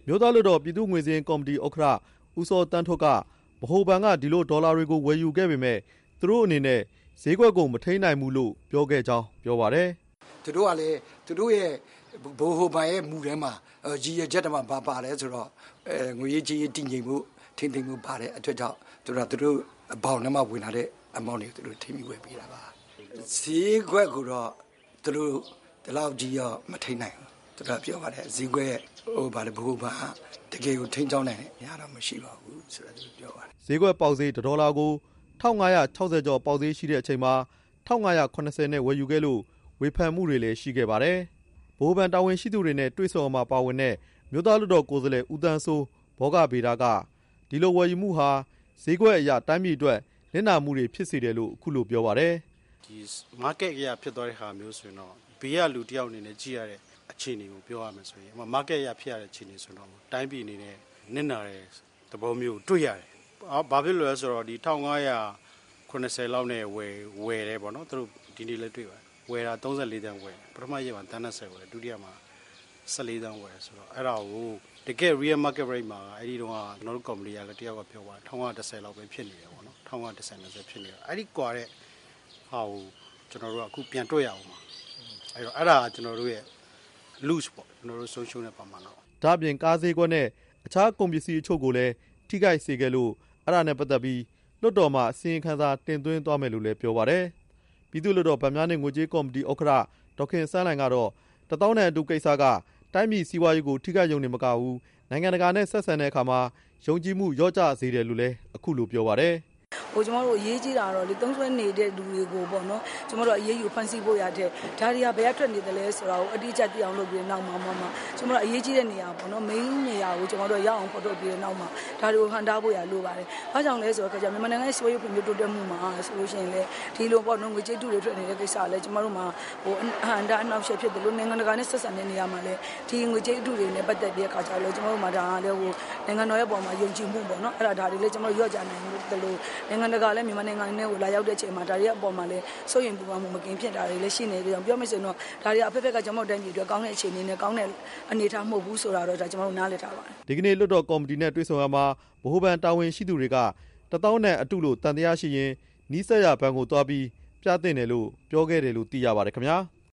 မျိုးသားလွှတ်တော်ပြည်သူ့ငွေစင်းကော်မတီဥက္ကဋ္ဌဦးစောတန်းထွတ်ကဗဟိုဘဏ်ကဒီလိုဒေါ်လာတွေကိုဝယ်ယူခဲ့ပေမဲ့သူတို့အနေနဲ့ဈေးကွက်ကိုမထိန်းနိုင်ဘူးလို့ပြောခဲ့ကြောင်းပြောပါတယ်သူတို့ကလည်းသူတို့ရဲ့ဗဟိုဘဏ်ရဲ့မူထဲမှာရည်ရွယ်ချက်တမှာဘာပါတယ်ဆိုတော့ငွေရေးကြေးရေးတည်ငြိမ်မှုထိန်းသိမ်းမှုပါတယ်အတွက်ကြောင့်သူတို့အပေါင်းထဲမှာဝင်လာတဲ့အမောင်းတွေသူတို့ထိမိဝယ်ပေးတာပါဈေးကွက်ကိုတော့သူတို့ဒီလောက်ကြီးရောမထိန်းနိုင်ဘူးသူတို့ပြောပါတယ်ဈေးကွက်ဗဟိုဘဏ်တကယ်ကိုထိန်းချောင်းနိုင်တယ်ညာတော့မရှိပါဘူးဆိုတော့သူပြောပါတယ်ဈေးကွက်ပေါက်ဈေး$လာကို1560ကျော်ပေါက်ဈေးရှိတဲ့အချိန်မှာ1580နဲ့ဝယ်ယူခဲ့လို့ဝေဖန်မှုတွေလည်းရှိခဲ့ပါတယ်ဗဟိုဘဏ်တာဝန်ရှိသူတွေနဲ့တွေ့ဆုံမှာပါဝင်တဲ့မြို့သားလွှတ်တော်ကိုယ်စားလှယ်ဦးတန်းစိုးဘောဂဗေဒကဒီလိုဝယ်ယူမှုဟာဈေးကွက်အရာတိုင်းပြည်အတွက်နစ်နာမှုတွေဖြစ်စေတယ်လို့အခုလိုပြောပါတယ်ဒီ market အရာဖြစ်သွားတဲ့ဟာမျိုးဆိုရင်တော့ဘေးကလူတယောက်အနေနဲ့ကြည့်ရတဲ့အခြေအနေကိုပြောရမယ်ဆိုရင် market အရာဖြစ်ရတဲ့အခြေအနေဆိုတော့တိုင်းပြည်အနေနဲ့နစ်နာတဲ့သဘောမျိုးတွေ့ရတယ်ဘာဖြစ်လို့လဲဆိုတော့ဒီ1580လောက်နဲ့ဝယ်တယ်ပေါ့နော်သူတို့ဒီနေ့လည်းတွေ့ပါတယ်ဝယ်တာ34တန်းဝယ်ပထမရက်မှာတန်း30ဝယ်ဒုတိယမှာ14တန်းဝယ်ဆိုတော့အဲ့ဒါကိုတကယ် real market rate မှာအဲ့ဒီတော့ကျွန်တော်တို့ company ကလည်းတယောက်ကပြောပါတယ်1510လောက်ပဲဖြစ်နေတယ်ပေါ့နော်1510ဖြစ်နေတယ်အဲ့ဒီကွာတဲ့ဟာကိုကျွန်တော်တို့ကအခုပြန်တွေ့ရအောင်ပါအဲ့တော့အဲ့ဒါကျွန်တော်တို့ရဲ့ loose ပေါ့ကျွန်တော်တို့ဆုံးရှုံးတဲ့ပမာဏပေါ့ဒါ့အပြင်ကားဈေးကွက်နဲ့အခြားကုန်ပစ္စည်းအချို့ကိုလည်းထိခိုက်စေခဲ့လို့အဲ့ဒါနဲ့ပတ်သက်ပြီးလွှတ်တော်မှာအစီရင်ခံစာတင်သွင်းသွားမယ်လို့လည်းပြောပါတယ်ပြည်သူ့လွှတ်တော်ဗန်များနဲ့ငွေကြေးကော်မတီဥက္ကဋ္ဌဒေါက်ခင်စန်းလိုင်ကတော့1000နဲ့အတူကိစ္စကတိုင်းပြည်စီးပွားရေးကိုထိခိုက်ရုံနဲ့မကဘူးနိုင်ငံတကာနဲ့ဆက်ဆံတဲ့အခါမှာယုံကြည်မှုလျော့ကျစေတယ်လို့လည်းအခုလိုပြောပါတယ်ကျွန်တော်တို့အရေးကြီးတာတော့ဒီသုံးဆွဲနေတဲ့လူတွေကိုပေါ့နော်ကျွန်တော်တို့အရေးယူဖန်ဆီးဖို့ရတဲ့ဒါတွေကဘယ်အထွက်နေတယ်လဲဆိုတာကိုအတိအကျသိအောင်လုပ်ပြီးနောက်မှာကျွန်တော်တို့အရေးကြီးတဲ့နေရာပေါ့နော် main နေရာကိုကျွန်တော်တို့ရအောင်ဖော်ထုတ်ပြီးနောက်မှာဒါတွေကိုဟန်တားဖို့ရလိုပါတယ်။ဘာကြောင့်လဲဆိုတော့မြန်မာနိုင်ငံရဲ့စီးပွားရေးဖွံ့ဖြိုးတိုးတက်မှုမှာဆိုလို့ရှိရင်လေဒီလိုပေါ့နော်ငွေကြေးတူတွေထွက်နေတဲ့ကိစ္စလည်းကျွန်တော်တို့မှာဟန်တားအနောက်ရှက်ဖြစ်တယ်လို့နိုင်ငံတကာနဲ့ဆက်ဆံတဲ့နေရာမှာလည်းဒီငွေကြေးတူတွေနဲ့ပတ်သက်ပြီးအခါကျတော့ကျွန်တော်တို့မှာဒါလည်းနိုင်ငံတော်ရဲ့ပုံမှာယုံကြည်မှုပေါ့နော်အဲ့ဒါတွေလည်းကျွန်တော်တို့ရော့ကြနိုင်တယ်လို့နိုင်ငံတကာလည်းမြန်မာနိုင်ငံနဲ့ကိုလာရောက်တဲ့အချိန်မှာဒါတွေအပေါ်မှာလည်းစိုးရိမ်ပူပန်မှုမကင်းဖြစ်တာတွေလည်းရှိနေတယ်ပြောမယ်ဆိုရင်တော့ဒါတွေအဖက်ဖက်ကကျွန်တော်တို့တိုင်းပြည်အတွက်ကောင်းတဲ့အခြေအနေနဲ့ကောင်းတဲ့အနေအထားမဟုတ်ဘူးဆိုတာတော့ဒါကျွန်တော်တို့နားလည်ထားပါတယ်ဒီကနေ့လွှတ်တော်ကော်မတီနဲ့တွေ့ဆုံရမှာဗဟိုဘဏ်တာဝန်ရှိသူတွေက1000နဲ့အတုလို့တန်တရားရှိရင်နီးစပ်ရဘဏ်ကိုသွားပြီးပြသင့်တယ်လို့ပြောခဲ့တယ်လို့သိရပါတယ်ခင်ဗျာ